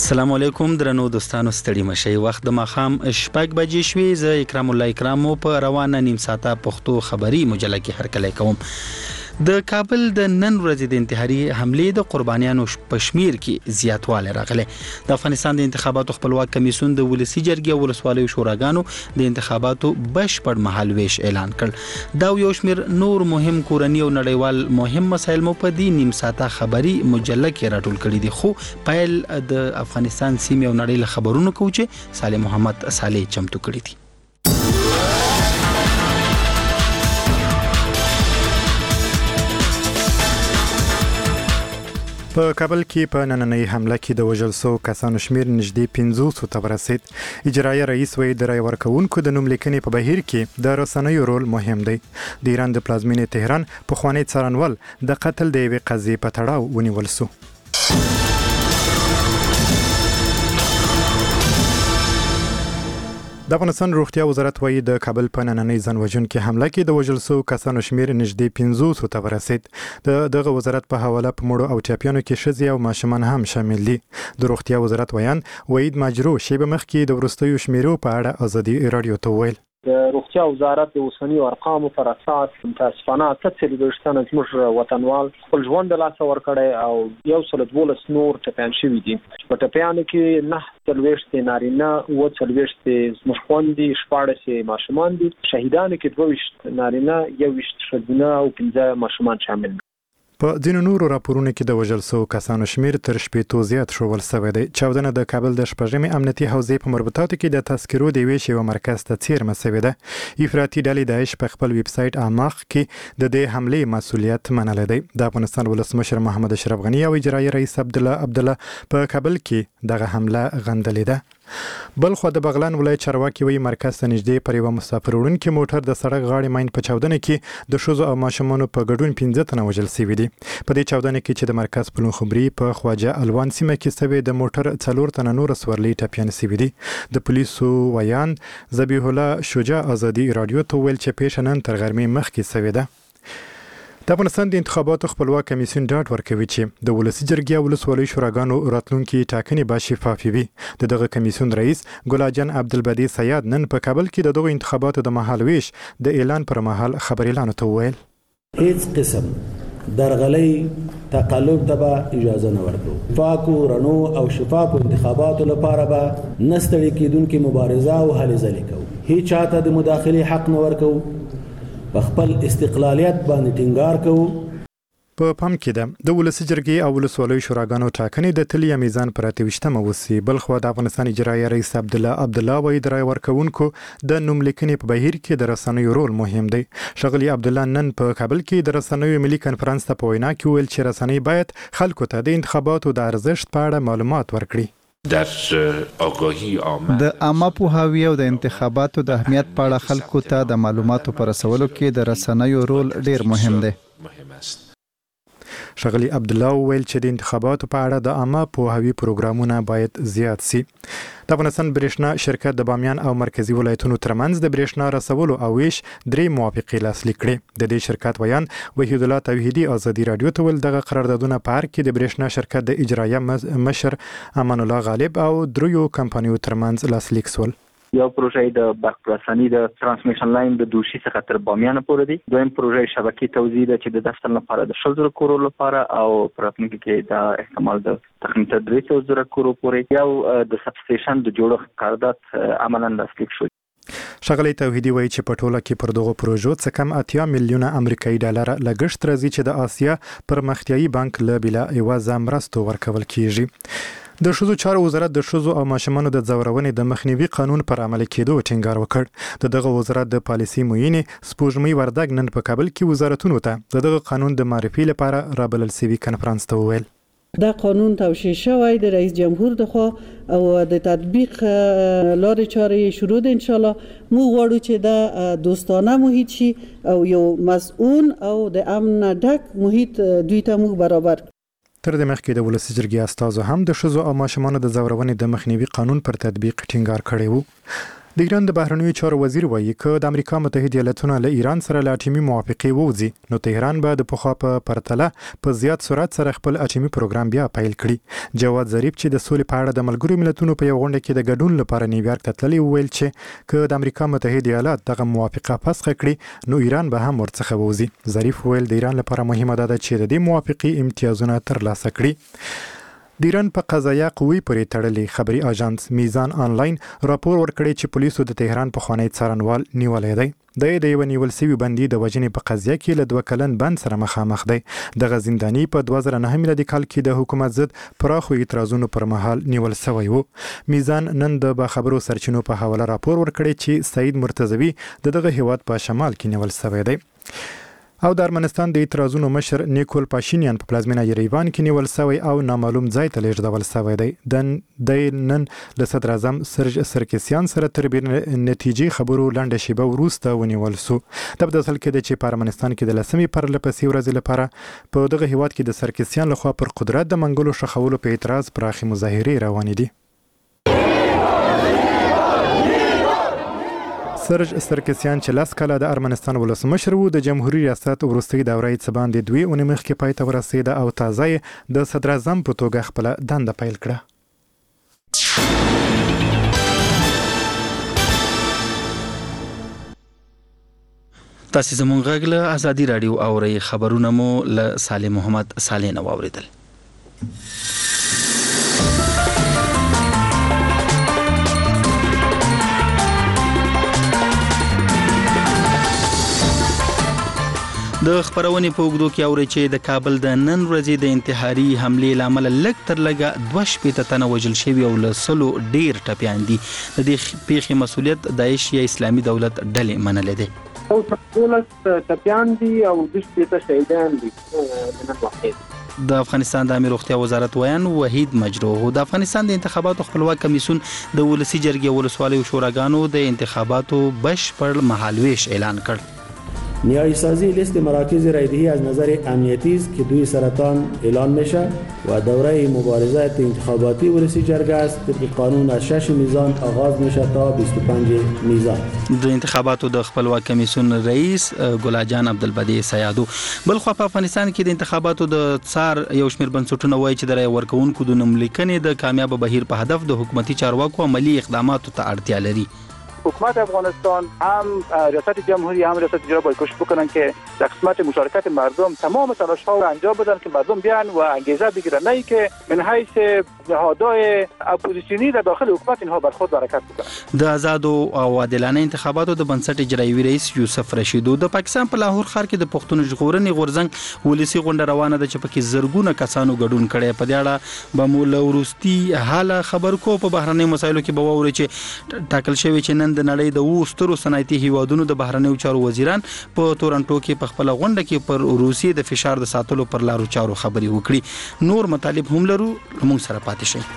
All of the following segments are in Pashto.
السلام علیکم درنو دوستانو ستړي مشي وخت د ماخام شپږ بجې شوې ز اکرام الله اکرامو په روانه نیم ساعته پښتو خبری مجله کې هرکلی کوم. د کابل د نن ورځې د انتحاري حمله د قربانیانو پشمیر کې زیاتوالی راغلی. د افغانستان د انتخاباتو خپلواک کمیسیون د ولسی جرګې او ولسوالیو شوراګانو د انتخاباتو بشپړ مهالویش اعلان کړ. دا یو شمیر نور مهم کورنی او نړیوال مهم مسایل مو په دې نیم ساعته خبری مجله کې راټول کړي دي. خو پیل د افغانستان سیمه او نړۍ له خبرونو کوم چې صالح محمد صالح چمتو کړي دي. په کابل کې په نننۍ حمله کې د وژل شوو کسانو شمیر نږدې 500 ته ورسید. اجرایه رئیس وایي د رای ورکوونکو د نوم لیکنې په بهیر کې د رسنیو رول مهم دی. د ایران د پلازمینې تهران پخوانی څارنوال د قتل د یوې قضیې په تړاو ونیول شو. د افغانستان روغتیا وزارت وایي د کابل په نننۍ ځانوژونکې حمله کې د وژل شوو کسانو شمیر نږدې 500 ته ورسید. دغه وزارت په حواله په مړو او ټپیانو کې ښځې او ماشومان هم شامل دي. د روغتیا وزارت ویان وحید ماجرو شیبه مخکې د وروستیو شمیرو په اړه ازادي رادیو ته وویل. د روغتیا وزارت د اوسنی ارقامو پر اساس متاسفانه 38 زموږ وطنوال خپل ژوند له لاسه ورکړی او 112 نور ټپیان شوي دي. په ټپیانو کې 9 نارینه او 40 زموږ خویندې 14 ماشومان دي. شهیدانو کې 22 نارینه 21 ښځینه او 15 ماشومان شامل دي. په ځینو نورو راپورونو کې د وژل شوو کسانو شمیر تر 80 زیات شول شوی دی. چاودنه د کابل د شپږمې امنیتي حوزې په مربوطاتو کې د تذکرو د یوې شیوه مرکز ته څیرمه شوې ده. افراطي ډلې داعش په خپل ویب سایټ اماخ کې د دې حملې مسؤلیت منلی دی. د افغانستان ولسمشر محمد اشرف غني او اجرایي رئیس عبدالله په کابل کې دغه حمله غندلې ده. بل خو د بغلان ولایت چارواکي وایي مرکز ته نږدې پر یوه مسافر وړونکي موټر د سړک غاړې ماین په چاودنه کې د ښځو او ماشومانو په ګډون 15 تنه وژل شوي دي. په دې چاودنه کې چې د مرکز په لونخبري په خواجه الوان سیمه کې شوې د موټر 4 تنه نور سورلي ټپیان شوي دي. د پولیسو ویان ذبیح الله شجاع ازادي رادیو ته ویل چې پیښه نن تر غرمې مخکې شوې ده. د افغانستان د انتخاباتو خپلواک کمیسیون ډاډ ورکوي چې د ولسی جرګې او ولسوالیو شوراګانو راتلونکي ټاکنې به شفافې وي. دغه کمیسیون رئیس ګلاجان عبدالبدی سیاد نن په کابل کې د دغو انتخاباتو د مهالویش د اعلان پر مهال خبريالانو ته وویل هیڅ قسم درغلي تقلب ته به اجازه نه ورکوو. پاکو رڼو او شفافو انتخاباتو لپاره به نه ستړي کېدونکې مبارزه او هلې ځلې کوو. هیڅ چاته د مداخلې حق نه ورکوو. په خپل استقلالیت باندې ټینګار کوو. په پام کې ده د ولسی جرګې او ولسوالیو شوراګانو ټاکنې د تلیا میزان پر 28مه وسی. بلخو د افغانستان اجرایي رئیس عبدالله وایي د رای ورکوونکو د نوم لیکنې په بهیر کې د رسنیو رول مهم دی. ښاغلي عبدالله نن په کابل کې د رسنیو ملي کنفرانس ته په وینا کې ویل چې رسنۍ باید خلکو ته د انتخاباتو د ارزښت په اړه معلومات ورکړي. د عامه پوهاوي او د انتخاباتو د اهمیت په اړه خلکو ته د معلوماتو پر رسولو کې د رسنیو رول ډیر مهم دی. ښاغلي عبدالله ویل چې د انتخاباتو په اړه د عامه پوهاوي پروګرامونه باید زیات سي. د افغانستان برېښنا شرکت د بامیان او مرکزی ولایتونو ترمنځ د برېښنا رسولو او ویش 3 موافقې لاسلیک کړې. د دې شرکت ویان وحید الله توحیدي ازادي رادیو ته ویل دغه قراردادونه په هر کې د برېښنا شرکت د اجرایه مشر امان الله غالب او 3 کمپنیو ترمنځ لاسلیک شول. یو پروژه د برق رساني د ترانسمیشن لاین د دوشي څخه تر بامیان پورې دی. دویم پروژه شبکې توزیع ده چې د دفتر لپاره د 100,000 کورو لپاره او پراتنیکي کې د احتمال د تخنیک 300,000 کورو پورې. یو د سب سټیشن د جوړښت قرارداد عملاً لاسلیک شو. ښاغلي توحیدي وایي چې په ټوله کې پر دغو پروژو څه کم 80 میلیونه امریکایي ډالر لګښت راځي چې د آسیا پرمختیایي بانک له بلا عوضه مرستو ورکول کیږي. د ښځو چارو وزارت د ښځو او ماشومانو د ځورونې د مخنیوي قانون پر عملي کېدو ټینګار وکړ. دغه وزارت د پالیسي معینې سپوږمۍ وردګ نن په کابل کې وزارتونو ته دغه قانون د معرفي لپاره رابلل شوي کنفرانس ته وویل دا قانون توشیح شوی د رئیس جمهور دخوا او د تطبیق لارې چارې شروع ده. ان شاء الله موږ غواړو چې دا دوستانه محیط شي او یو مسؤل او د امن ډک محیط دوی ته موږ برابر. تر دې مخکې د ولسی جرګې استازو هم د ښځو او ماشومانو د ځورونې د مخنیوي قانون پر تطبیق ټینګار کړی وو. د ایران د بهرنیو چارو وزیر وایي چې د امریکا متحده ایالاتونو له ایران سره له اټومي موافقې ووځي نو تهران به د پخوا په پرتله په زیات سرعت سره خپل اټومي پروګرام بیا پیل کړي. جواد ظریف چې د سولې په اړه د ملګرو ملتونو په یو غونډه کې د ګډون لپاره نیویارک ته تللی ویل چې که د امریکا متحده ایالات دغه موافقه فسخ کړي نو ایران به هم ورڅخه ووځي. ظریف ویل د ایران لپاره مهمه ده چې د دې موافقې امتیازونه ترلاسه کړي. د ایران په قضایه قوې پورې تړلې خبري اژانس میزان آنلاین راپور ورکړی چې پولیسو د تهران پخوانی څارنوال نیولی دی. د یو نیول سوي بندي د وژنې په قضیه کې له 2 کلن بند سره مخامخ دی. دغه زنداني په 2009 میلادي کال کې د حکومت ضد پراخو اعتراضونو پر مهال نیول شوی و. میزان نن د باخبرو سرچینو په حواله راپور ورکړی چې سعید مرتضوی دغه هیواد په شمال کې نیول شوی دی. او د ارمنستان د اعتراضونو مشر نیکول پاشینیان په پلازمینه یریوان کې نیول شوی او نامعلوم ځای ته لیږدول شوی دی. د نن له صدر اعظم سرج سرکسیان سره تر نتیجې خبرو لنډه شیبه وروسته ونیول شو. د بدل کې د چې په ارمنستان کې د لسمې پر لپسې ورځ لپاره په دغه هیواد کې د سرکسیان لخوا پر قدرت د منګولو شخولو په اعتراض پراخي مظاهرې روانې دي. سرج سرکسیان چې لاس کاله د ارمنستان ولسمشر وو د جمهوریت ریاست وروستۍ دوره یې څه باندې 2 اونۍ مخکې پای ته ورسېده او تازه د صدر اعظم په توګه خپل دنده پیل کړه. تاسو زموږ غږ له ازادي رادیو اورئ. خبرونه مو له سالم محمد صالح نو اوریدل. د خبرونې په اوږدو کې اوري چې د کابل د نن ورځې د انتحاري حملې لامل لږ تر لږه 2 تنه وژل شوي او له 100 ډیر ټپیان دي. د دې پیښې مسؤلیت داعش یا اسلامي دولت ډلې منلې ده. او ټول ټپیان دي او 2 شهیدان دي نن وخت. د افغانستان د امیر روغتیا وزارت ویان وحید مجروح د افغانستان د انتخاباتو خپلواک کمیسیون د ولسی جرګې ولسوالۍ او شوراګانو د انتخاباتو بشپړ مهالویش اعلان کړ. نیایی سازی لیست مراکز رایدهی از نظر امنیتی است که 2 سرطان اعلان میشه و دوره مبارزات انتخاباتی ولسی جرگه است طبق قانون از 6 میزان آغاز میشه تا 25 میزان. د انتخاباتو د خپلواک کمیسیون رئیس ګلاجان عبدالبدی سیادو بلخو په افغانستان کې د انتخاباتو د څار یو شمېر بنسټونه وایي چې د رای ورکوونکو د نوملیکنې د کامیاب بهیر په هدف د حکومتي چارواکو عملی اقداماتو ته اړتیا لري. حکومت افغانستان هم ریاست جمهوری هم ریاست اجرا باید کوشش بکنن که در قسمت مشارکت مردم تمام تلاش‌ها را انجام بدن که مردم بیان و انگیزه بگیرن، نه اینکه من حیث نهادهای اپوزیسیونی در داخل حکومت اینها بر خود برکت بکنن. د آزاد او عادلانه انتخاباتو د بنسټ اجرایي رئیس یوسف رشیدو د پاکستان په لاهور ښار کې د پښتون ژغورنې غورځنګ ولسی غونډه روانه ده چې پکې زرګونه کسانو ګډون کړي. په دې اړه به مو لورستي حاله خبر کو په بهرنۍ مسایلو کې به ووري چې ټاکل شوی چې نن د نړۍ د وسترو صنعتي هیوادونو د بهرنیو چارو وزیران په تورنټو کې په خپل غونډه کې پر روسیې د فشار د ساتلو پر لارو چارو خبري وکړي. نور مطالب هم لرو، موږ سره پاتې شئ.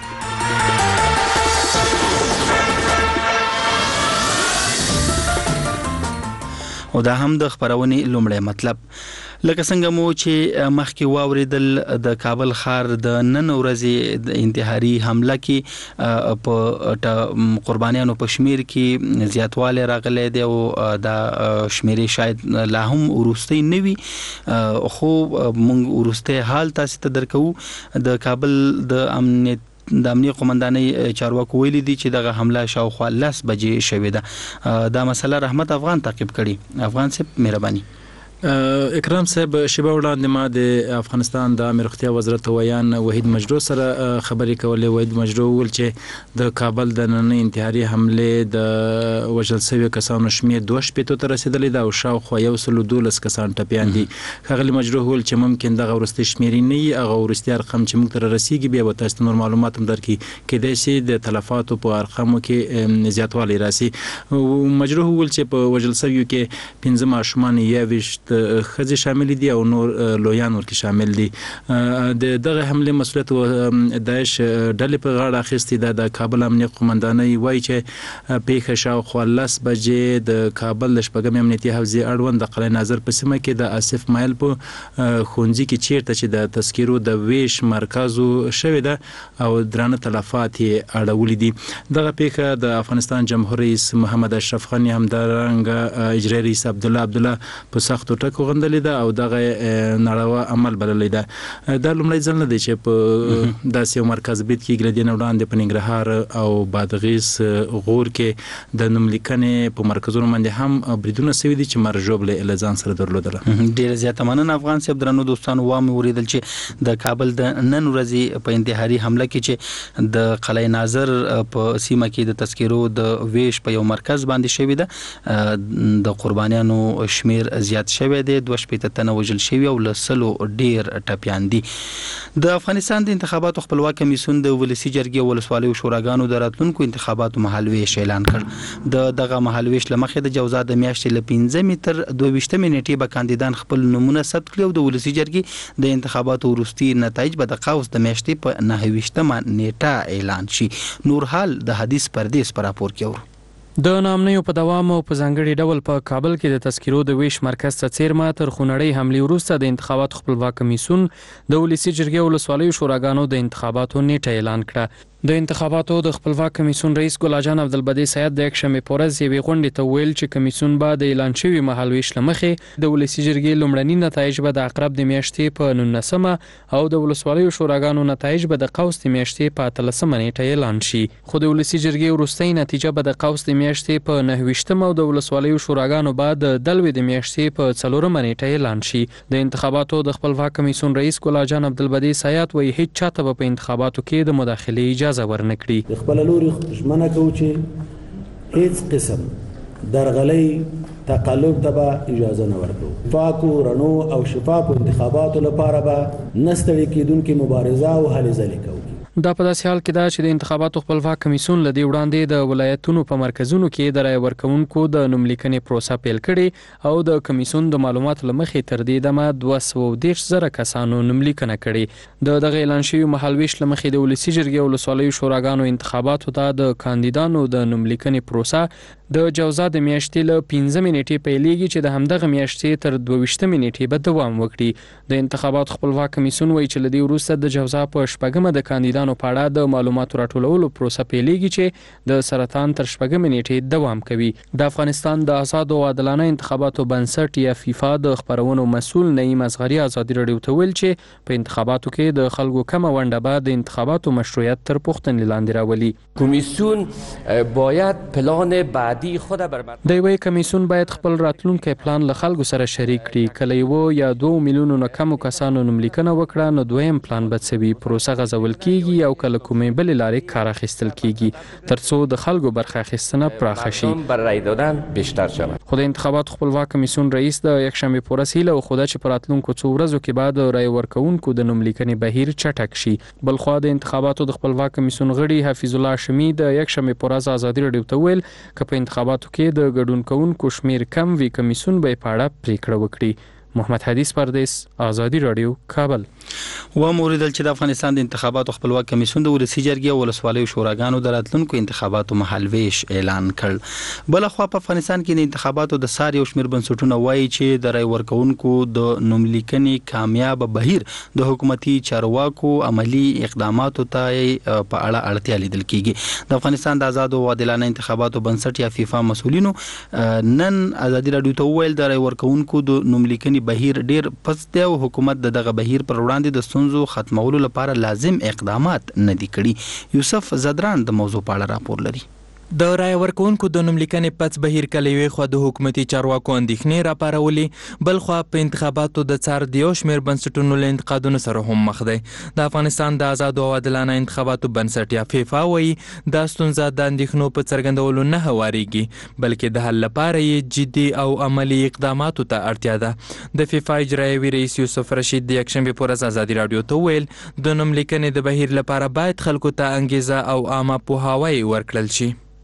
او دا هم د خبرونې لومړی مطلب. لکه څنګه مو چې مخکې واوریدل د کابل ښار د نن ورځې د انتحاري حمله کې په قربانیانو په شمیر کې زیاتوالی راغلی دی او دا شمیرې شاید لا هم وروستۍ نه وي، خو موږ وروستی حال تاسو ته درکو. د کابل د امنیت قومندانۍ چارواکو ویلي دي چې دغه حمله شاوخوا 10 بجې شوې ده. دا مسله رحمت افغان تعقیب کړي. افغان صاحب مهرباني. اکرام صاحب شیبه وړاندې ما د افغانستان د امیر روغتیا وزارت ویان وحید مجروح سره خبرې کولې. وحید مجروح ویل چې د کابل د نننۍ انتحاري حملې د وژل شویو کسانو شمېر 2 ته رسېدلی ده او شاوخوا 112 کسان ټپیان دي. ښاغلي مجروح ویل چې ممکن دغه وروستۍ شمېرې نه وي، هغه وروستي ارقام چې موږ ته رسیږي بیا به تاسو ته نور معلومات هم درکړي، کیدای شي د تلفاتو په ارقامو کې زیاتوالی راسي. مجروح ویل چې په وژل شویو کې 15 ماشومان 21 خځې شامل دي او نور لویان ورکې شامل دي. د دغه حمله مسؤلیت داعش ډلې په غاړه اخیستې ده. د کابل امنیت قومندانۍ وایي چې پیښه شاوخوا 10 بجې د کابل د شپږمې امنیتي حوزې اړوند د قلعه ناظر په سیمه کې د آصف مایل په ښوونځي کې چیرته چې د تذکیرو د ویش مرکزو شوې ده او درانه تلفات یې اړولي دي. دغه پیښه د افغانستان جمهور رئیس محمد اشرف غني همدارنګه اجرایي رئیس عبدالله په سختو ټکو غندلې ده او دغه ناروا عمل بللی ده. دا لومړی ځل نه دی چې په داسې یو مرکز برید کېږي. له دې نه وړاندې په ننګرهار او بادغیس غور کې د نوملیکنې په مرکزونو باندې هم بریدونه سوي دي چې مرجوب له ځان سره درلودله. ډېره زیاته مننه افغان صاحب. درنو دوستانو وامې وریدل چې د کابل د نن ورځې په انتحاري حمله کې چې د قلعه ناظر په سیمه کې د تذکیرو د ویش په یو مرکز باندې شوی ده د قربانیانو شمیر زیات شوی دی. 2 تنه وژل شوي او له 100 ډیر ټپیان دي. د افغانستان د انتخاباتو خپلواک کمیسیون د ولسی جرګې او ولسوالیو شوراګانو د راتلونکو انتخاباتو مهالویش اعلان کړ. دغه مهالویش لمخې د جوزا د میاشتې له 15 تر 22 نیټې به کاندیدان خپل نمونه ثبت کړي او د ولسی جرګې د انتخاباتو وروستي نتایج به د قوس د میاشتې په 29 نیټه اعلان شي. نور حال د حدیث پردیس پر راپور کې ورو. د نامنیو په دوام او په ځانګړي ډول په کابل کې د تذکیرو د ویش مرکز ته څیرمه تر خونړۍ حملې وروسته د انتخاباتو خپلواک کمیسیون د ولسی جرګې او ولسوالیو شوراګانو د انتخاباتو نیټه اعلان کړه. د انتخاباتو د خپلواک کمیسیون رئیس ګل جان عبدالبدی سید د یکشنبې په ورځ یوې غونډې ته ویل چې کمیسیون به د اعلان شوي مهالویش له مخې د ولسی جرګې لومړني نتایج به د عقرب د میاشتې په 19 او د ولسوالیو شوراګانو نتایج به د قوس د میاشتې په 13 نیټه اعلان شي. خو د ولسی جرګې وروستۍ نتیجه به د قوس د میاشتې په 29 او د ولسوالیو شوراګانو به د دلوي د میاشتې په 4 نیټه اعلان شي. د انتخاباتو د خپلواک کمیسیون رئیس ګل جان عبدالبدی سید وایي هیڅ چاته په انتخاباتو کې د مداخلې اجازه ورنکړي. خپل لوري ژمنه کوي چې هیڅ قسم درغلۍ تقلب ته به اجازه نه ورکوو. پاکو رڼو او شفافو انتخاباتو لپاره به نه ستړي کېدونکې مبارزه او هلې ځلې کوو. دا په داسې حال کې ده چې د انتخاباتو خپلواک کمیسیون له دې وړاندې د ولایتونو په مرکزونو کې د رایې ورکوونکو د نوملیکنې پروسه پیل کړې او د کمیسیون د معلوماتو له مخې تر دې دمه 230,000 کسانو نوملیکنه کړې. د دغه اعلان شوي مهالویش له مخې د ولسی جرګې او ولسوالیو شوراګانو انتخاباتو ته د کاندیدانو د نوملیکنې پروسه د جوزا د میاشتې له 15 نیټې پیلېږي چې د همدغه میاشتې تر 22 نیټې به دوام وکړي. د انتخاباتو خپلواک کمیسیون وایي چې له دې وروسته د جوزا په شپږمه د کاندیدانو په اړه د معلوماتو راټولولو پروسه پیلېږي چې د سرطان تر شپږمې نیټې دوام کوي. د افغانستان د آزاد او عادلانه انتخاباتو بنسټ یا فیفا د خپرونو مسؤل نعیم اصغري ازادي راډیو ته ویل چې په انتخاباتو کې د خلکو کمه ونډه به د انتخاباتو مشروعیت تر پوښتنې لاندې راولي. کمیسیون باید پلان بعدی خود د یوې کمیسیون باید خپل راتلونکي پلان له خلکو سره شریک کړي. کله 1 یا 2 میلیونو نه کم کسانو نوملیکنه وکړه نو دویم پلان به څه وي. پروسه غځول کیږي او کله کومې بلې لارې کار اخیستل کیږي ترڅو د خلکو برخه اخیستنه پراخه شي. بر رای دادن بیشتر شود. خو د انتخاباتو خپلواک کمیسیون رئیس د یکشنبې په ورځ هیله وښوده چې په راتلونکو څو ورځو کې بعد رای ورکوونکو د نوملیکنې بهیر چټک شي. بلخوا د انتخاباتو د خپلواک کمیسیون غړي حفیظ الله شمی د یکشنبې په ورځ ازادي راډیو ته ویل چې په انتخاباتو کې د ګډون کوونکو شمیر کم وی کمیسیون به په اړه پریکړه وکړي. محمد حدیث پردیس آزادی رادیو کابل. و موریدل چې د افغانستان د انتخاباتو خپلواک کمیسیون د ولسی جرګې او ولسوالیو شوراګانو د راتلونکو انتخاباتو مهالویش اعلان کړ. بل خو په افغانستان کې د انتخاباتو د سار یو شمیر بنسټونه وایي چې د رای ورکوونکو د نوملیکنې کامیاب بهیر د حکومتي چارواکو عملی اقداماتو ته په اړه اړتیا لیدل کیږي. د افغانستان د آزاد او عادلانه انتخاباتو بنسټ یا فیفا مسؤلینو نن آزادی رادیو ته ویل د رای ورکوونکو د نوملیکنې بهیر ډیر پس دی او حکومت دغه بهیر پر وړاندې د ستونزو ختمولو لپاره لازم اقدامات نه دي کړي. یوسف زدران د موضوع په اړه راپور لري. د رای ورکوونکو د نوملیکنې پڅ بهیر کله یوې خوا د حکومتي چارواکو اندېښنې راپارولې بل خوا په انتخاباتو د څار د یو شمېر بنسټونو له انتقادونو سره هم مخ دی. د افغانستان د آزادو او عادلانه انتخاباتو بنسټ یا فیفا وایي دا ستونزه د اندېښنو په څرګندولو نه هوارېږي بلکې د حل لپاره یې جدي او عملي اقداماتو ته اړتیا ده. د فیفا اجرایوي رئیس یوسف رشید د یکشنبې په ورځ ازادي راډیو ته ویل د نوملیکنې د بهیر لپاره باید خلکو ته انګیزه او عامه پوهاوی ورکړل شي.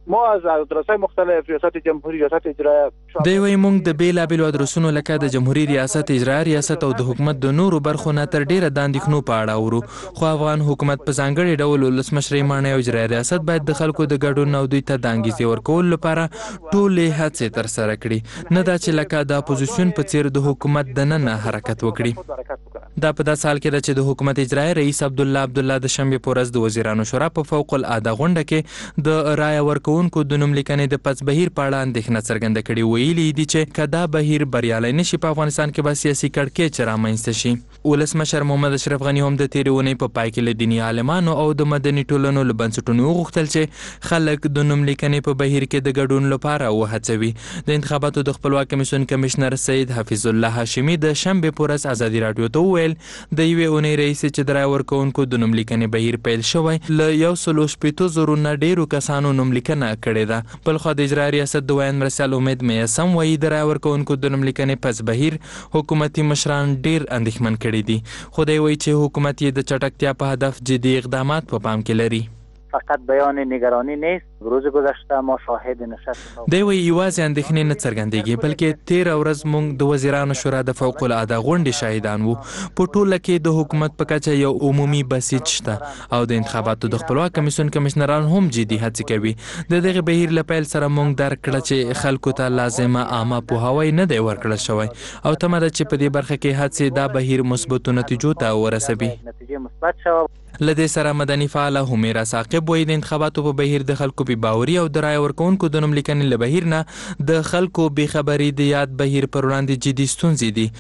ما از ادرس‌های مختلف ریاست جمهوری، ریاست اجرایه د وی مونږ د بیلابیلو ادرسونو لکه د جمهوریت ریاست، اجرایه ریاست او د حکومت د نورو برخو نه تر ډیره د اندېښنو په اړه اورو. خو افغان حکومت په ځانګړي ډول ولسمشر ماڼۍ او اجرایه ریاست باید د خلکو د ګډون او دوی ته د انګېزې ورکولو لپاره ټولې هڅې ترسره کړي، نه دا چې لکه د اپوزیسیون په څیر د حکومت دننه حرکت وکړي. دا په داسې حال کې ده چې د حکومت اجرایه رئیس عبدالله د شنبې په ورځ د وزیرانو شورا په فوق العاده غونډه کې د رایه ورکوونکو د نوم لیکنې د پس بهیر په اړه اندېښنه څرګنده کړې. ویلي دي چې که دا بهیر بریالی نشي په افغانستان کې به سیاسي کړکېچ رامنځته شي. ولسمشر محمد اشرف غني هم د تېرې اونۍ په پای کې له دیني عالمانو او د مدني ټولنو له بنسټونو وغوښتل چې خلک د نوم لیکنې په بهیر کې د ګډون لپاره وهڅوي. د انتخاباتو د خپلواک کمیسیون کمشنر سید حفیظ الله هاشمي د شنبې په ورځ ازادي راډیو ته وویل د یوې اونۍ راهیسې چې د رایه ورکوونکو د نوم لیکنې بهیر پیل شوی، له 160,000 نه ډېرو کسانو نوم لیکنه کړې ده. بلخوا د اجرایه ریاست د ویاند مرسیال امید میسم وایي د رایه ورکوونکو د نوم لیکنې پس بهیر حکومتي مشران ډېر اندېښمن کړي دي. خو دی وایي چې حکومت یې د چټکتیا په هدف جدي اقدامات په پام کې لري. فقط بیان نگرانی نیست. روز گذشته ما شاهد نشست دی وایي یوازې اندېښنې نه څرګندېږي، بلکې تېره ورځ موږ د وزیرانو شورا د فوق العاده غونډې شاهدان وو. په ټوله کې د حکومت په کچه یو عمومي بسیج شته او د انتخاباتو د خپلواک کمیسیون کمشنران هم جدي هڅې کوي. د دغه بهیر له پیل سره موږ درک کړه چې خلکو ته لازمه عامه پوهاوی نه دی ورکړل شوی او تمه ده چې په دې برخه کې هڅې دا بهیر مثبتو نتیجو ته ورسوي. نتیجه مثبت شوه. لدې سره مدني فعاله همیرا ثاقب وایي د انتخاباتو په بهیر د خلکو بې باوري او د رایه ورکوونکو د نوم لیکنې له بهیر نه د خلکو بې خبري د یاد بهیر پر وړاندې جدي ستونزې دي.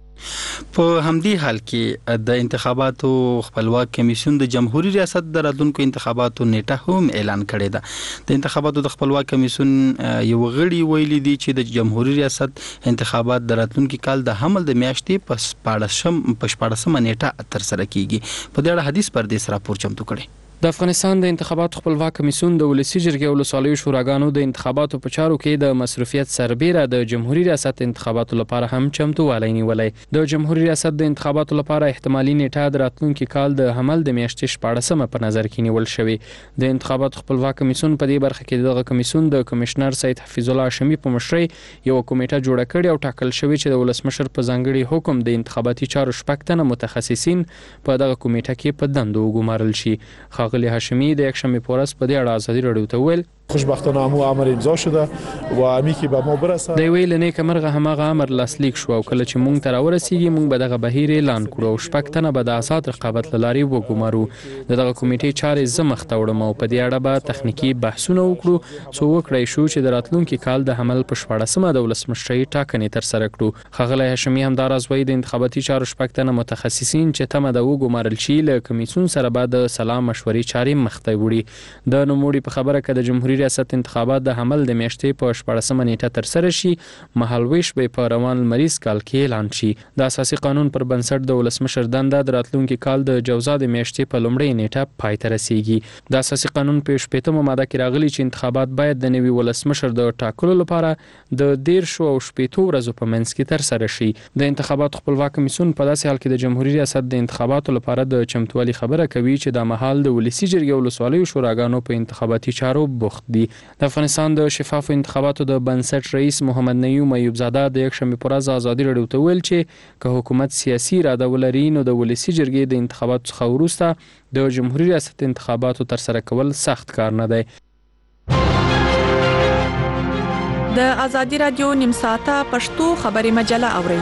په همدې حال کې د انتخاباتو خپلواک کمیسیون د جمهوریت ریاست د راتلونکو انتخاباتو نیټه هم اعلان کړې ده. د انتخاباتو د خپلواک کمیسیون یو غړي ویلي دي چې د جمهوریت ریاست انتخابات د راتلونکي کال د حمل د میاشتې په 14مه نیټه ترسره کیږي. په دې اړه حدیث پردیس راپور چمتو کړي. د افغانستان د انتخاباتو خپلواک کمیسیون د ولسی جرګې او ولسوالیو شوراګانو د انتخاباتو په چارو کې د مصروفیت سربېره د جمهوریت ریاست انتخاباتو لپاره هم چمتووالی نیولی. د جمهوریت ریاست د انتخاباتو لپاره احتمالي نیټه د راتلونکي کال د حمل د میاشتې 14مه په نظر کې نیول شوې. د انتخاباتو خپلواک کمیسیون په دې برخه کې دغه کمیسیون د کمشنر سید حفیظ الله هاشمي په مشرۍ یو کمیټه جوړه کړې او ټاکل شوې چې د ولسمشر په ځانګړي حکم د انتخاباتي چارو 6 تنه متخصصین په دغه کمیټه کې په دندو وګمارل شي. ښاغلي هاشمي د یکشنبه په ورځ په دې اړه ازادي راډیو ته وویل خوشبختانه همو امر امضا شده و امیکی به ما برسه. دی ویل نه کمرغه همغه امر لاسلیک شو او کله چې مونږ ته راورسیږي مونږ به دغه بهیر اعلان کړو او 6 تنه به د آزاد رقابت لاري وګمارو. دغه کمیټې چارې زمخته وړم او په دې اړه به تخنیکی بحثونه وکړو څو وکړای شو چې د راتلونکي کال د حمل په 14مه د ولسمشرۍ ټاکنې تر سره کړو. ښاغلی هاشمي هم دا راز وایي د انتخاباتي چارو 6 تنه متخصصین چې تمه د وګمارل شي له کمیسیون سره به د سلا مشورې چارې مخته وړي. د نوموړي په خبره کې د جمهوریت ریاست انتخابات د حمل د میاشتې په 14مه نیټه تر سره شي. مهالویش به په روان لمریز کال کې اعلان شي. د اساسي قانون پر بنسټ د ولسمشر دنده د راتلونکي کال د جوزا د میاشتې په لومړۍ نیټه پای ته رسیږي. د اساسي قانون په 18مه ماده کې راغلي چې انتخابات باید د نوي ولسمشر د ټاکلو لپاره د 13 او 18 ورځو په منځ کې تر سره شي. د انتخاباتو خپلواک کمیسیون په داسې حال کې د جمهوریت ریاست د انتخاباتو لپاره د چمتووالي خبره کوي چې د مهال د ولسی جرګې او ولسوالیو شوراګانو په انتخاباتي چارو بوخت دي. د افغانستان د شفافو انتخاباتو د بنسټ رئیس محمد نعیم ایوب زاده د یکشنبه په ورځ ازادي راډیو ته ویل چې که حکومت سیاسي اراده ولري نو د ولسی جرګې د انتخاباتو څخه وروسته د جمهوریت ریاست انتخاباتو تر سره کول سخت کار نه دی. د ازادي راډیو نیم ساعته پښتو خبري مجله اورئ.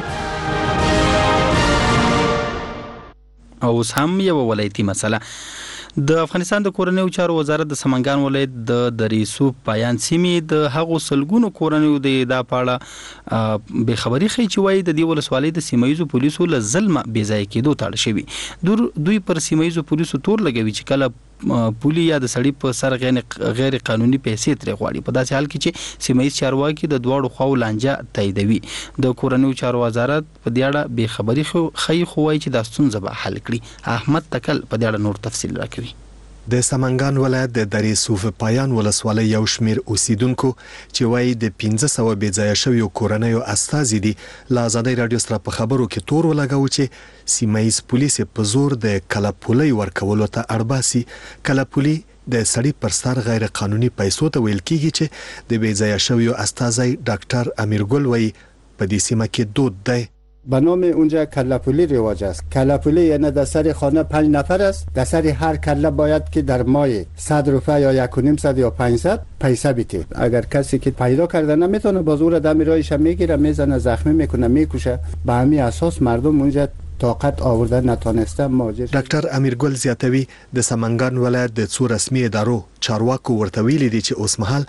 او هم یو ولایتي مسله. د افغانستان د کورنیو چارو وزارت د سمنګان ولایت د دریسو پایان سیمې د هغو سلګونو کورنیو د پاړه به خبري خي چې وایي د دې ولسوالۍ د سیمایزو پولیسو له ظلم بې ځای کېدو تړل شوی. دوی پر سیمایزو پولیسو تور لګوي چې کله پولی یا د سړی په سر غیر قانوني پیسې ترې غواړي. په داسې حال کې چې سیمایز چارواکي د دواړو خواو لانجه تاییدوي. د کورنیو چارو وزارت په دې اړه به خبري خي خو وایي چې دا ستونزه به حل کړي. احمد تکل په دې اړه نور تفصیل راکوي. د سمنګان ولایت د درې صوف پایان ولسوالۍ یو شمیر اوسیدونکو چې وایي د 1500 بې ځایه شویو کورنیو استازي دي له ازادۍ راډیو سره په خبرو کې تور ولګاوه چې سیمایز پولیس په زور د کلپولۍ ورکولو ته اړباسي. کلپولي د سړي پر سر غیر قانوني پیسو ته ویل کیږي چې د بې ځایه شویو استازی ډاکټر امیرګل وایي په دې سیمه کې دود دی. به نام اونجا کله‌پولی رواج است. کله‌پولی یعنی در سر خانه 5 نفر است. در سر هر کله باید که در ماه 100 روپیه یا 1.5 یا 500 پیسه بده. اگر کسی که پیدا کرده نمیتونه باز او را دم راهش میگیره، میزنه، زخمی میکنه، میکشه. به همین اساس مردم اونجا طاقت آورده نتونسته مهاجر. ډاکټر امیرګل زیاتوي د سمنګان ولایت د څو رسمي ادارو چارواکو ورته ویلي دي چې اوسمهال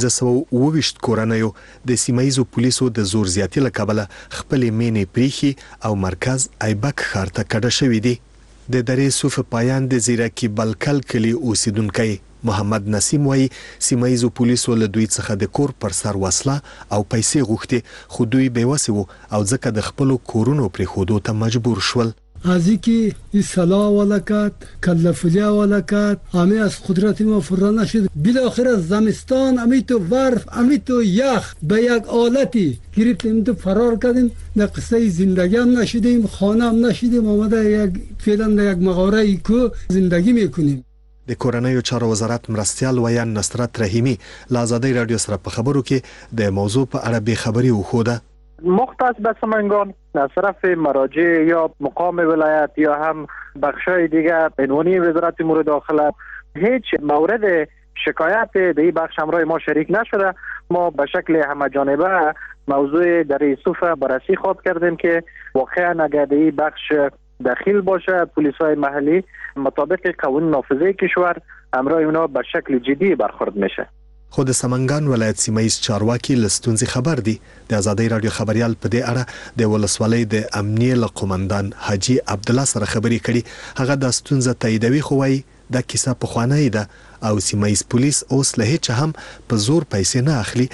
1520 کورنیو د سیمایزو پولیسو د زور زیاتي له کبله خپلې مینې پریخي او مرکز ایبک ښار ته کډه شوي دي. د درې صوف پایان د زیرکي بلکل کلي اوسیدونکی محمد نسیم وایي سیمایزو پولیسو له دوی څخه د کور پر سر وسله او پیسې غوښتي، خو دوی بېوسې وو او ځکه د خپلو کورونو پرېښودو ته مجبور شول. از اینکه این سلاح ولکت کلفلیا ولکت همه از قدرت ما فرا نشد، بالاخره از زمستان امی تو برف امی تو یخ به یک آلتی گرفتیم تو فرار کردیم. در قصه زندگی هم نشدیم، خانه هم نشدیم، آمده یک فعلا در یک مغاره کو زندگی میکنیم. د کورنیو چارو وزارت مرستیال ویان نصرت رحیمی له آزادۍ رادیو سره په خبرو کې د موضوع په اړه بې خبري وښوده. مختص به سمنگان از طرف مراجع یا مقام ولایت یا هم بخشای دیگر عنوانی وزارت امور داخله هیچ مورد شکایت در این بخش همراه ما شریک نشده. ما به شکل همه جانبه موضوع در ایسوف بررسی خواهد کردیم که واقعا اگر در این بخش داخل باشه پلیسای محلی مطابق قانون نافذه کشور همراه اونا به شکل جدی برخورد میشه. خود سمنګان ولایت سیمایز چارواکي لستونزي خبر دي. د آزادۍ رادیو خبريال په دې اړه د ولسوالۍ د امنیه له قومندان حاجی عبد الله سره خبرې کړي. هغه د ستونزه تاییدوي خو وايي دا کیسه پخوانۍ ده او سیمایز پولیس اوس له هیڅ هم په زور پیسې نه اخلي.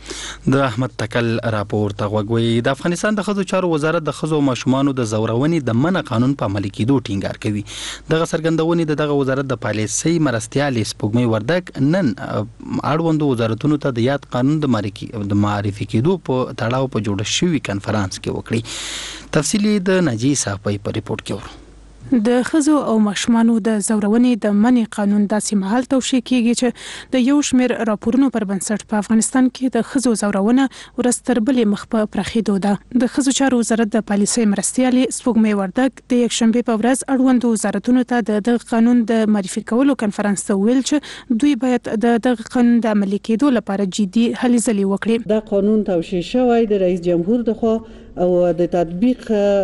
د احمد تکل راپور ته غوږوي. د افغانستان د ښځو چارو وزارت د ښځو او ماشومانو د زورونې د منع قانون په عملي کېدو ټینګار کوي. دغه څرګندونې د دغه وزارت د پالیسۍ مرستیال سپوږمۍ وردګ نن اړوندو وزارتونو ته د یاد قانون د معرفي کېدو په تړاو په جوړ شوي کنفرانس کې وکړي. تفصیلی د ناجی صاحب په ریپورت کې ورو. د ښځو او ماشومانو د زورونې د منع قانون داسې مهال توشیح کیږي چې د یو شمېر راپورونو پر بنسټ په افغانستان کې د ښځو زورونه ورځ تر بلې مخ په پراخېدو ده. د ښځو چارو وزارت د پالیسۍ مرستیالې سپوږمۍ وردګ د یکشنبې په ورځ اړوندو وزارتونو ته د دغه قانون د معرفي کولو کنفرانس ته ویل چې دوی باید د دغه قانون د عملي کېدو لپاره جدي هلې ځلې وکړي. دا قانون توشیح شوی د رئیس جمهور دخوا او د تطبیق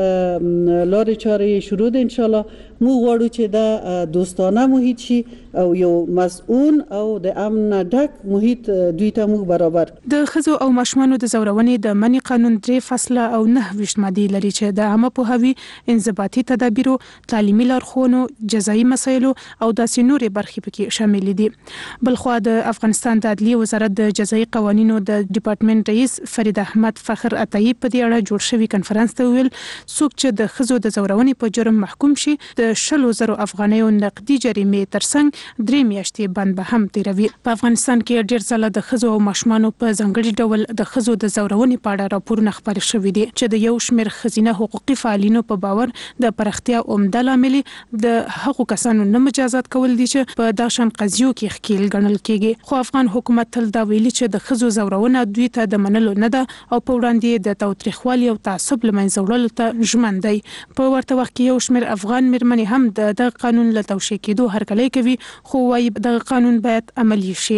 لارې چارې شروع ده. ان شاء الله موږ غواړو چې دا دوستانه محیط شي او یو مسؤل او د امن ډک محیط دوی ته موږ برابر. د ښځو او ماشومانو د زورونې د منع قانون 3 فصله او 9 مادې لري چې د عامه پوهاوي، انضباطي تدابیرو، تعلیمي لارښوونو، جزایي مسایلو او داسې نورې برخې پکې شامل دي. بلخوا د افغانستان د عدلیې وزارت د جزایي قوانینو د ډپارټمنټ رئیس فرید احمد فخر عطایی په دې اړه جوړ شوی کنفرانس ته ویل څوک چې د ښځو د زورونې په جرم محکوم شي د 100,000 افغانیو نقدي جریمې ترڅنګ 3 میاشتې بند به هم تیروي. په افغانستان کې ډېر ځله د ښځو او ماشومانو په ځانګړي ډول د ښځو د زورونې په اړه راپورونه خپاره شوي دي چې د یو شمېر ښځینه حقوقي فعالینو په باور د پراختیا عمده لامل د هغو کسانو نه مجازات کول دي چې په دا شان قضیو کې ښکیل ګڼل کېږي. خو افغان حکومت تل دا ویلي چې د ښځو زورونه دوی ته د منلو نه ده او په وړاندې د تاوتریخوالي او تعصب له منځه وړلو ته ژمن دی. په ورته وخت کې یو شمېر افغان مېرمنې هم د دغه قانون له توشیح کېدو هرکلی کوي، خو وايي دغه قانون باید عملي شي.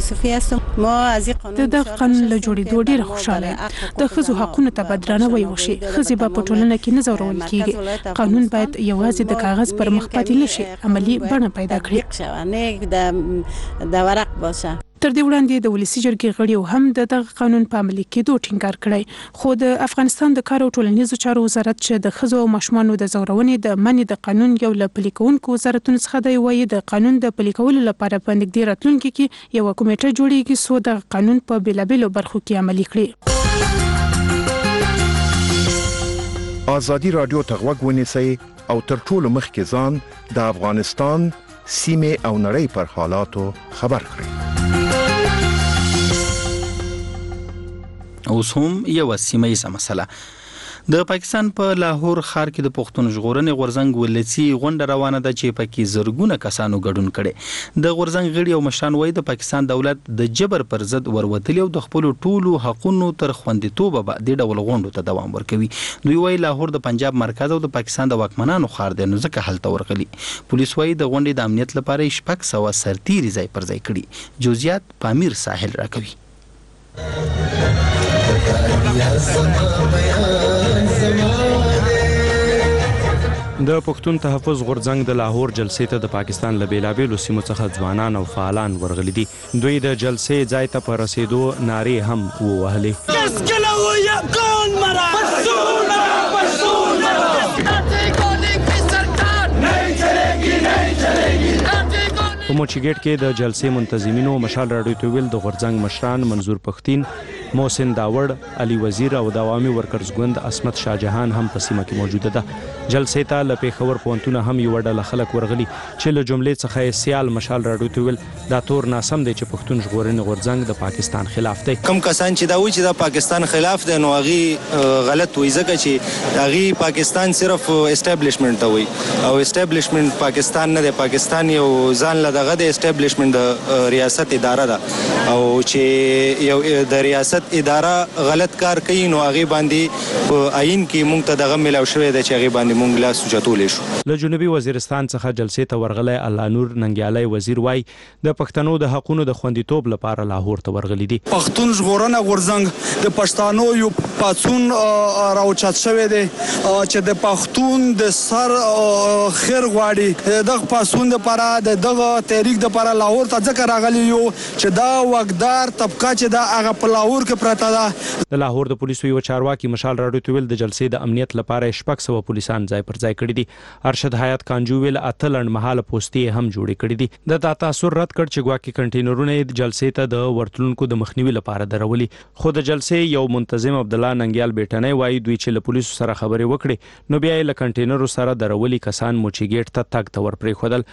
د دغه قانون له جوړېدو ډېره خوشاله یم. د ښځو حقونو ته به درناوی وشي. ښځې به په ټولنه کې نه ځورول کېږي. قانون باید یوازې د کاغذ پر مخ پاتې نه شي، عملي بڼه پیدا کړي. تر دې وړاندې د ولسی جرګې غړیو هم د دغه قانون په عملي کېدو ټینګار کړی. خو د افغانستان د کار او ټولنیزو چارو وزارت چې د ښځو او ماشومانو د زورونې د منع د قانون یو له پلي کوونکو وزارتونو څخه دی، وایي د قانون د پلي کولو لپاره په نږدې راتلونکي کې یوه کمیټه جوړیږي څو دغه قانون په بېلابېلو برخو کې عملي کړي. آزادي رادیو ته غوږ ونیسئ او تر ټولو مخکې ځان د افغانستان سیمې او نړۍ پر حالاتو خبر کړئ. اوس هم یو سیمه ایزه مسله. د پاکستان په لاهور ښار کې د پښتون ژغورنې غورځنګ ولسی غونډه روانه ده چې پکې زرګونه کسانو ګډون کړي. د غورځنګ غړي او مشران وایي د پاکستان دولت د جبر پر ضد وروتلی او د خپل ټولو حقوقو تر خوندیتوب به د ډول غونډو ته دوام ورکوي. دوی وایي لاهور د پنجاب مرکز او د پاکستان د واکمنانو ښار دی نو ځکه هلته ورغلي. پولیس وایي د غونډې د امنیت لپاره 600 سرتیري ځای پر ځای کړي. جزئیات پامیر ساحل راکوي. د پښتون تحفظ غورځنګ د لاهور جلسې ته د پاکستان له بیلابیلو سیمو څخه ځوانان او فعالان ورغلي دي. دوی د جلسې ځای ته په رسیدو نارې هم ووهلې. په موچیګیټ کې د جلسې منتظمینو مشال راډیو ته ویل د غورځنګ مشران منظور پښتین، محسن داوړ، علي وزیر او د عوامي ورکرز ګوند عصمت شاه جهان هم په سیمه کې موجوده ده. جلسې ته له پیښور پوهنتونه هم یو ډله خلک ورغلي چې له جملې څخه یې سیال مشال راډیو ته ویل دا تور ناسم دی چې پښتون ژغورنې غورځنګ د پاکستان خلاف دی. کم کسان چې دا وایي چې دا پاکستان خلاف دی نو هغه غلط وایي ځکه چې هغه پاکستان صرف اسټابلیشمنت ته وایي او اسټابلیشمنت پاکستان نه دی. پاکستان یو ځان له دغه د اسټابلیشمنت د ریاست اداره ده او چې یو د ریاست اداره غلط کار کوي نو هغه باندې په آئین کې مونږ ته دغه ملاو شوی دی چې هغه باندې مونږ لاس اوچتولی شو. له جنوبي وزیرستان څخه جلسې ته ورغلی الله نور ننګیالی وزیر وایي د پښتنو د حقونو د خوندیتوب لپاره لاهور ته ورغلي دي. پښتون ژغورنه غورځنګ د پښتنو یو پاڅون راوچت شوی دی چې د پښتون د سر خیر غواړي. دغه پاڅون لپاره دغه تحریک لپاره لاهور ته ځکه راغلی یو چې دا وګدار طبقه چې دا هغه په لاهور کې پراته ده. د لاهور د پولیسو یو چارواکي مشال راډیو ته ویل د جلسې د امنیت لپاره 600 پولیسان ځای پر ځای کړي دي. ارشد حیات کانجو ویل 8 لنډمهاله پوستې هم جوړې کړي دي. د تاثر رد کړ چې ګواکې کنټینرونه جلسې ته د ورتلونکو د مخنیوي لپاره درولي. خو د جلسې یو منتظم عبد الله ننګیال بیٹنی وایي دوی چې له پولیسو سره خبرې وکړي نو بیا یې له کنټینرو سره درولي کسان موچیګیټ ته تګ ته ورپرېښودل.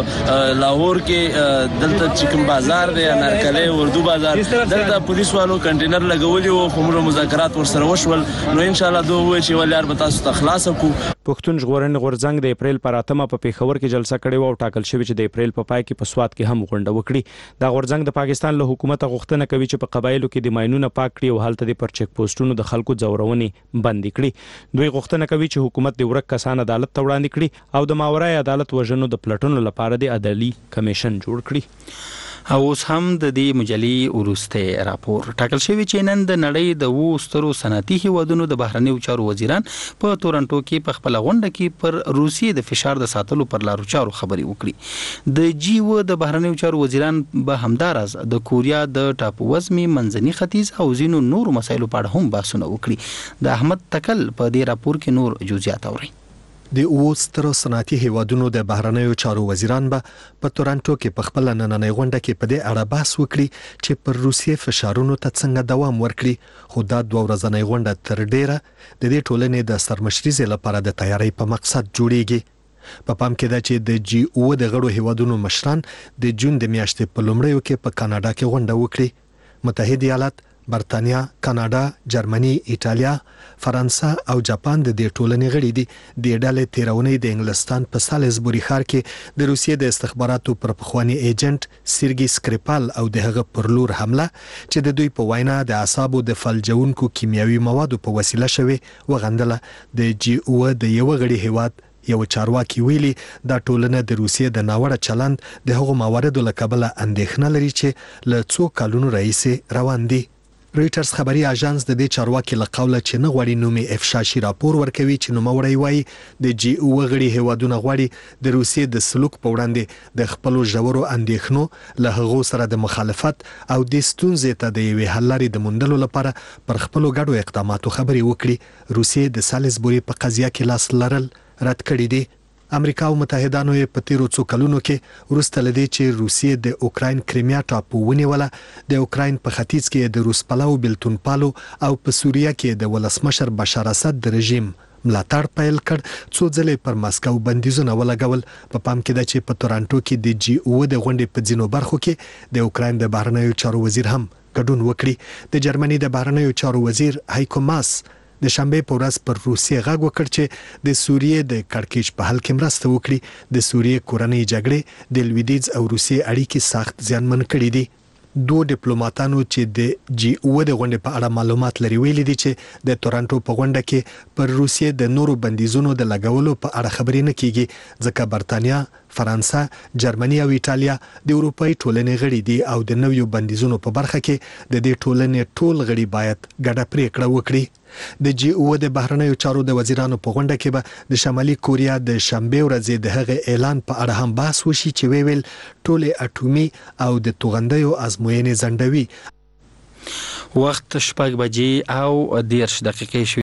په لاهور کې دلته چکم بازار دی انارکلی اردو بازار دلته پولیس والو کنټینر لګولي وو خو موږ مذاکرات ورسره وشول نو ان شاء الله دوی وایي چې ولې به تاسو ته خلاص کړو. پښتون ژغورنې غورځنګ د اپریل پر 8 په پیښور کې جلسه کړې و او ټاکل شوی چې د اپریل په پای کې په سوات کې هم غونډه وکړي. دا غورځنګ د پاکستان له حکومت غوښتنه کوي چې په قبایلو کې د ماینونو پاک کړي او هلته د پر چک پوسټونو د خلکو ځورونې بند کړي. دوی غوښتنه کوي چې حکومت د ورک کسان عدالت ته وړاندې کړي او د ماورای عدالت وژنو د پلټونو لپاره د عدالي کمیشن جوړ کړي. او اوس هم د دې مجلې وروسته راپور ټاکل شوی چې نن د نړۍ د 2 سترو صنعتي هیوادونو د بهرنیو چارو وزیران په تورنټو کې په خپل غونډه کې پر روسیې د فشار د ساتلو پر لارو چارو خبرې وکړي. د جیو د بهرنیو چارو وزیران به همدارز د کوریا د ټاپووزمي منځني ختیځ او ځینو نورو مسایلو په اړه هم بحثونه وکړي. د احمد تکل په دې راپور کې نور جزئیات اوري. د اوسترو صنعتي هیوادونو د بهرنیو چارو وزیران به په تورنټو کې په خپل نننۍ غونډه کې په دې اړه بحث وکړي چې پر روسیې فشارونو ته څنګه دوام ورکړي. خو دا 2 ورځنۍ غونډه تر ډیره د دې ټولنې د سرمشرۍ لپاره د تیاری په مقصد جوړیږي. په پام کې ده چې د جی او د غړو هیوادونو مشران د جون د میاشتې په لومړیو کې په کاناډا کې غونډه وکړي. متحده ایالات، برتانیا، کاناډا، جرمني، ایټالیا، فرانسه او جاپان د دې ټولنې غړي دي. د ډلې تیرونې د انګلستان په سالزبوري ښار کې د روسیې د استخباراتو پر پخوانی ایجنټ سیرګي سکریپال او د هغه پر لور حمله چې د دوی په وینا د اعصابو د فلجونکو کیمیاوي موادو په وسیله شوی وغندله. د جی او د یو غړي هیواد یو چارواکي ویلي دا ټولنه د روسیې د ناوړه چلند د هغو مواردو له کبله اندېښنه لري چې له څو کلونو راهیسې روان دي. رويټرز خبري اژانس د دې چارواکي له قوله چې نه غوړي نومي افشا شي راپور ورکوي چې نوموړی وایي د جی او غړي هیوادونه غواړي د روسیې د سلوک په وړاندې د خپل ژورو اندېښنو له هغو سره د مخالفت او د ستونزې ته د یوې حل لارې د موندلو لپاره پر خپل ګډو اقداماتو خبري وکړي. روسیې د سالزبوري په قضیه کې لاس لرل رد کړی دی. امریکا او متحدانو یې په تیرو څو کلونو کې وروسته لدی چې روسیې د اوکراین کریمیا ټاپو ونیوله، د اوکراین په ختیځ کې د روس پلو بلتون پالو او په سوریه کې د ولسمشر بشار اسد د رژیم ملاتړ پیل کړ. څو ځلې پر ماسکو بندیزونه ولګول. په پام کې ده چې په تورنټو کې د جی او د غونډې په ځینو برخو کې د اوکراین د بهرنیو چارو وزیر هم ګډون وکړي. د جرمني د بهرنیو چارو وزیر هایکو ماس د شنبه په ورځ پر روسیې غږ وکړ چې د سوریې د کړکېچ په حل کې مرسته وکړي. د سوریې کورنۍ جګړې د لویدیځ او روسیې اړیکې سخت زیانمن کړي دي. دوه ډیپلوماټانو چې د G7 د غونډې په اړه معلومات لري ویلي دي چې د تورنټو په غونډه کې پر روسیې د نورو بندیزونو د لګولو په اړه خبرې نه کیږي ځکه برتانیا، فرانسه، جرمني او ایټالیا د اروپאי ټولنې غړي دي او د نویو بندیزونو په برخه کې د دې ټولنې ټول غړي باید ګډه پریکړه وکړي. د G7 د بهرنیو چارو د وزیرانو په غونډه کې به د شمالي کوریا د شنبه ورځې د هغه اعلان په اړه هم بحث وشي چې ویل ټولې اټومي او د توغندیو ازموینې ځنډوي. وخت 6:10 او 10 دقیقې